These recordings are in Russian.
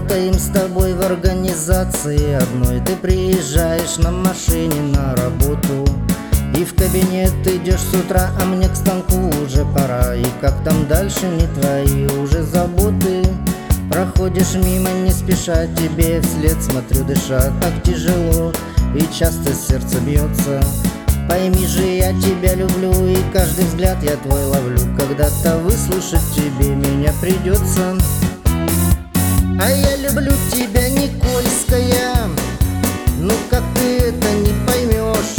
Работаем с тобой в организации одной. Ты приезжаешь на машине на работу, и в кабинет идешь с утра, а мне к станку уже пора. И как там дальше, не твои уже заботы. Проходишь мимо не спеша, тебе вслед смотрю, дыша так тяжело, и часто сердце бьется. Пойми же, я тебя люблю, и каждый взгляд я твой ловлю. Когда-то выслушать тебе меня придется. А я люблю тебя, Никольская, ну как ты это не поймешь?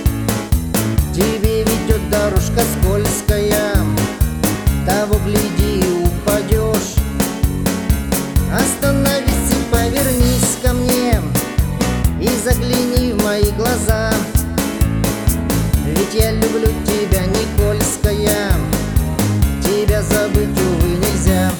Тебе ведет дорожка скользкая, того гляди и упадешь. Остановись и повернись ко мне, и загляни в мои глаза. Ведь я люблю тебя, Никольская, тебя забыть, увы, нельзя.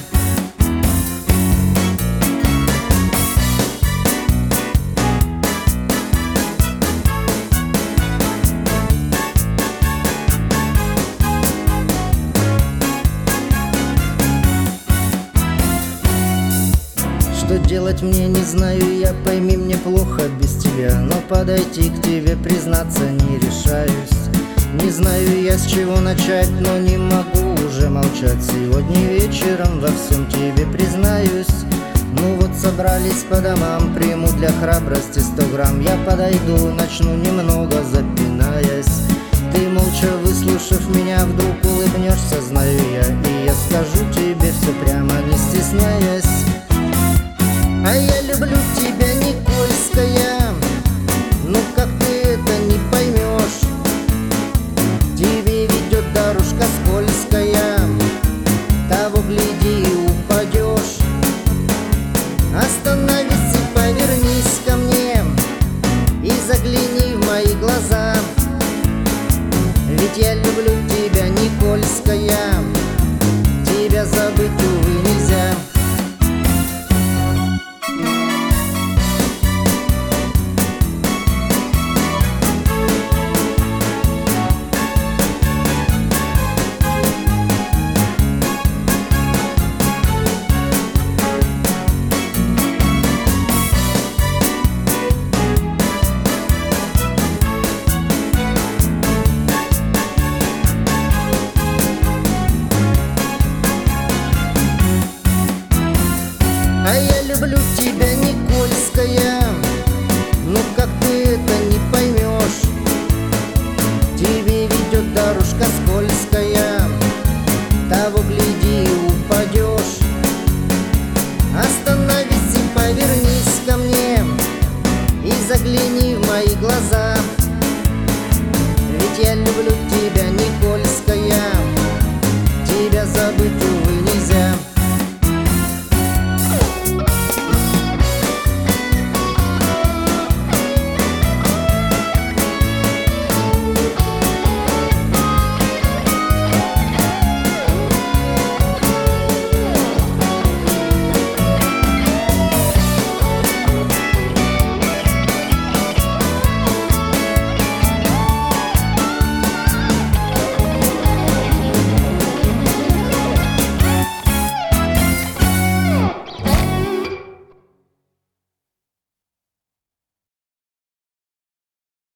Что делать мне не знаю я, пойми, мне плохо без тебя. Но подойти к тебе, признаться, не решаюсь. Не знаю я, с чего начать, но не могу уже молчать. Сегодня вечером во всем тебе признаюсь. Ну вот собрались по домам, приму для храбрости 100 грамм. Я подойду, начну немного запинаясь. Ты, молча выслушав меня, вдруг улыбнешься, знаю я. И я скажу тебе все прямо, не стесняясь. А я люблю тебя, Никольская, ну как ты это не поймешь? Тебе ведет дорожка скользкая, того гляди и упадешь. Остановись и повернись ко мне, и загляни в мои глаза. Ведь я люблю тебя, Никольская, тебя забыть, увы, нельзя. А я люблю тебя, Никольская, ну как ты это не поймешь? Тебе ведет дорожка скользкая, того гляди и упадешь. Остановись и повернись ко мне, и загляни в мои глаза. Ведь я люблю